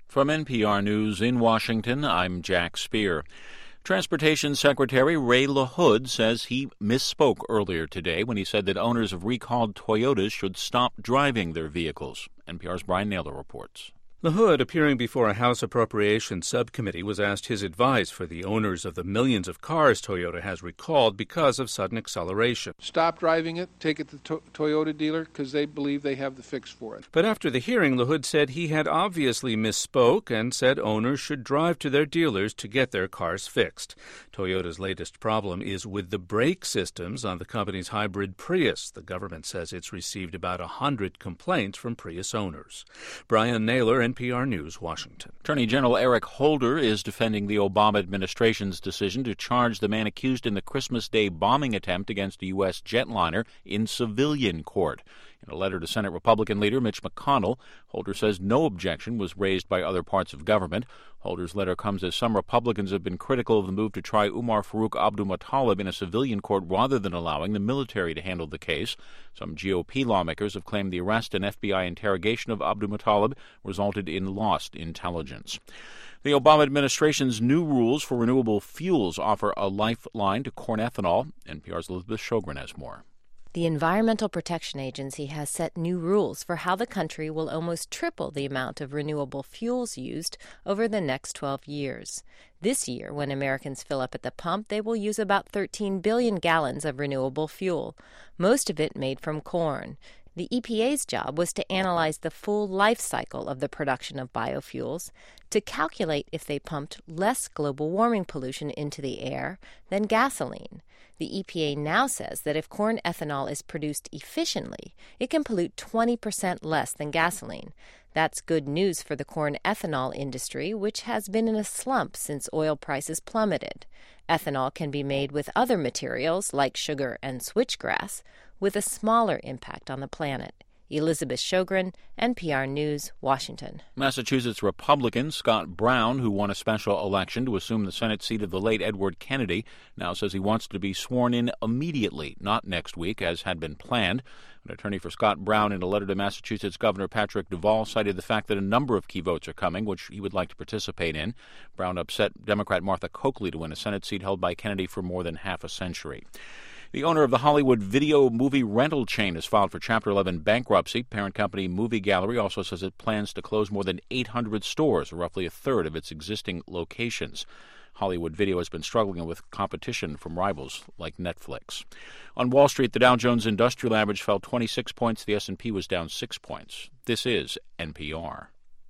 From NPR News in Washington, I'm Jack Speer. Transportation Secretary Ray LaHood says he misspoke earlier today when he said that owners of recalled Toyotas should stop driving their vehicles. NPR's Brian Naylor reports. LaHood, appearing before a House Appropriations Subcommittee, was asked his advice for the owners of the millions of cars Toyota has recalled because of sudden acceleration. Stop driving it, take it to the Toyota dealer because they believe they have the fix for it. But after the hearing, LaHood said he had obviously misspoke and said owners should drive to their dealers to get their cars fixed. Toyota's latest problem is with the brake systems on the company's hybrid Prius. The government says it's received about 100 complaints from Prius owners. Brian Naylor, NPR News, Washington. Attorney General Eric Holder is defending the Obama administration's decision to charge the man accused in the Christmas Day bombing attempt against a U.S. jetliner in civilian court. In a letter to Senate Republican leader Mitch McConnell, Holder says no objection was raised by other parts of government. Holder's letter comes as some Republicans have been critical of the move to try Umar Farouk Abdulmutallab in a civilian court rather than allowing the military to handle the case. Some GOP lawmakers have claimed the arrest and FBI interrogation of Abdulmutallab resulted in lost intelligence. The Obama administration's new rules for renewable fuels offer a lifeline to corn ethanol. NPR's Elizabeth Shogren has more. The Environmental Protection Agency has set new rules for how the country will almost triple the amount of renewable fuels used over the next 12 years. This year, when Americans fill up at the pump, they will use about 13 billion gallons of renewable fuel, most of it made from corn. The EPA's job was to analyze the full life cycle of the production of biofuels to calculate if they pumped less global warming pollution into the air than gasoline. The EPA now says that if corn ethanol is produced efficiently, it can pollute 20% less than gasoline. That's good news for the corn ethanol industry, which has been in a slump since oil prices plummeted. Ethanol can be made with other materials like sugar and switchgrass, with a smaller impact on the planet. Elizabeth Shogren, NPR News, Washington. Massachusetts Republican Scott Brown, who won a special election to assume the Senate seat of the late Edward Kennedy, now says he wants to be sworn in immediately, not next week, as had been planned. An attorney for Scott Brown, in a letter to Massachusetts Governor Patrick Duvall, cited the fact that a number of key votes are coming, which he would like to participate in. Brown upset Democrat Martha Coakley to win a Senate seat held by Kennedy for more than half a century. The owner of the Hollywood video movie rental chain has filed for Chapter 11 bankruptcy. Parent company Movie Gallery also says it plans to close more than 800 stores, or roughly a third of its existing locations. Hollywood Video has been struggling with competition from rivals like Netflix. On Wall Street, the Dow Jones Industrial Average fell 26 points. The S&P was down 6 points. This is NPR.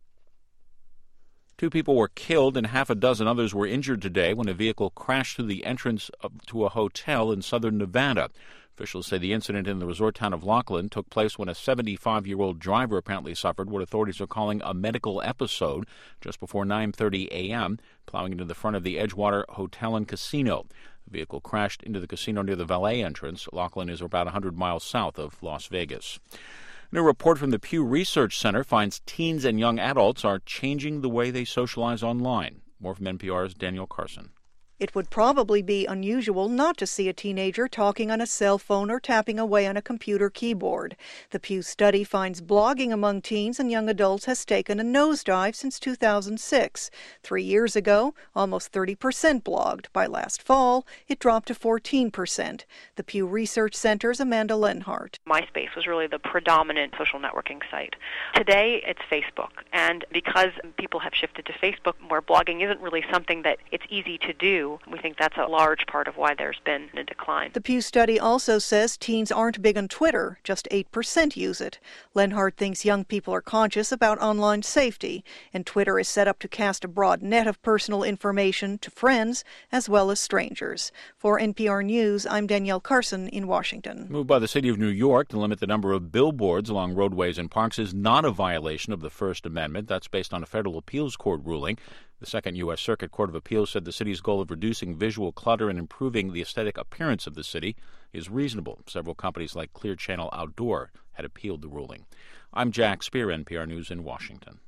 2 people were killed and half a dozen others were injured today when a vehicle crashed through the entrance to a hotel in southern Nevada. Officials say the incident in the resort town of Laughlin took place when a 75-year-old driver apparently suffered what authorities are calling a medical episode just before 9:30 a.m., plowing into the front of the Edgewater Hotel and Casino. The vehicle crashed into the casino near the valet entrance. Laughlin is about 100 miles south of Las Vegas. A new report from the Pew Research Center finds teens and young adults are changing the way they socialize online. More from NPR's Daniel Carson. It would probably be unusual not to see a teenager talking on a cell phone or tapping away on a computer keyboard. The Pew study finds blogging among teens and young adults has taken a nosedive since 2006. 3 years ago, almost 30% blogged. By last fall, it dropped to 14%. The Pew Research Center's Amanda Lenhart. MySpace was really the predominant social networking site. Today, it's Facebook. And because people have shifted to Facebook, where blogging isn't really something that it's easy to do, we think that's a large part of why there's been a decline. The Pew study also says teens aren't big on Twitter. Just 8% use it. Lenhart thinks young people are conscious about online safety, and Twitter is set up to cast a broad net of personal information to friends as well as strangers. For NPR News, I'm Danielle Carson in Washington. Moved by the city of New York to limit the number of billboards along roadways and parks is not a violation of the First Amendment. That's based on a federal appeals court ruling. The Second U.S. Circuit Court of Appeals said the city's goal of reducing visual clutter and improving the aesthetic appearance of the city is reasonable. Several companies like Clear Channel Outdoor had appealed the ruling. I'm Jack Speer, NPR News in Washington.